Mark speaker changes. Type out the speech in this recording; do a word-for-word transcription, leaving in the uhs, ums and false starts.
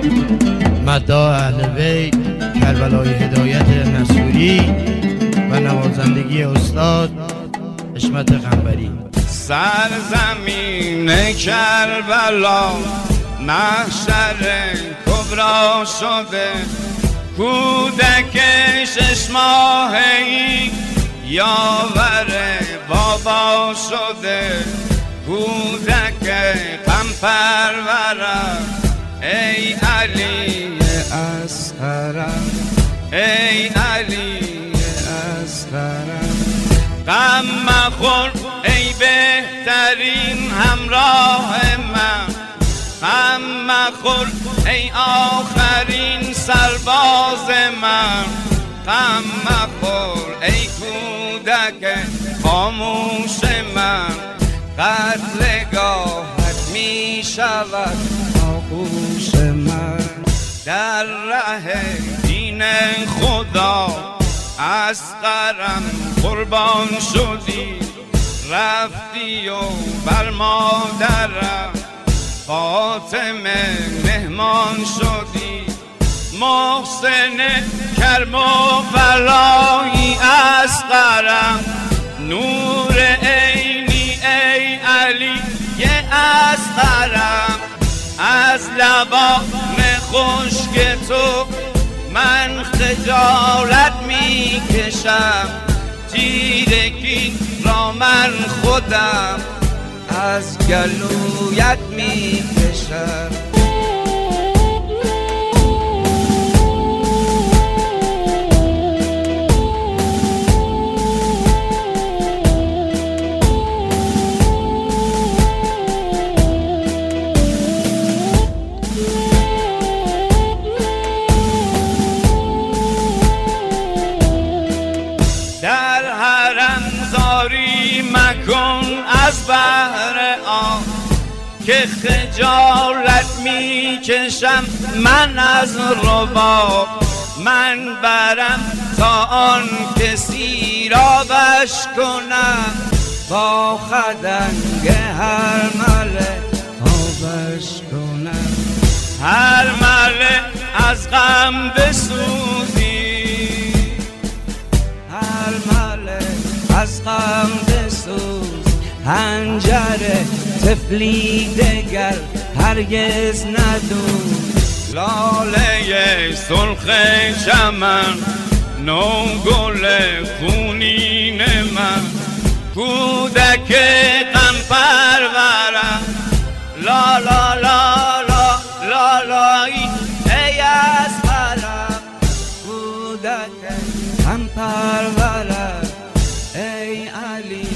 Speaker 1: مداح اهل بیت کربلای هدایت نصوری و نوازندگی استاد حشمت قنبری.
Speaker 2: سرزمین کربلا محشر کبرا شده، کودک شش ماهی یاور بابا شده، کودک غم پرورم ای علی اصغرم، ای علی اصغرم. غم مخور ای بهترین همراه من، غم مخور ای آخرین سرباز من، غم مخور ای کودک خاموش من. قتلگاهت می شود آغوش من، در ره دین خدا اصغرم قربان شدی، رفتی و بر مادرم فاطمه مهمان شدی. محسن کرم و بلایی اصغرم، نور عینی ای علی اصغرم. از لبان خشک تو من خجالت می کشم، تیرگی را من خودم از گلویت می کشم. در حرم زاری مکن از بهر آن که خجالت می کشم من از رباب. من برم تا آن کسی را بش کنم، با خدنگ هر مله آبش کنم. هر مله از غم بسوزی، هر مله از غم بسوز. هنجر طفلی دگر هرگز ندوز، لاله سرخ چمن نو گل خونین من، کودک غم پرورم لا لا لا لا لا لایی ای اصغرم. کودک غم پرورم ای علی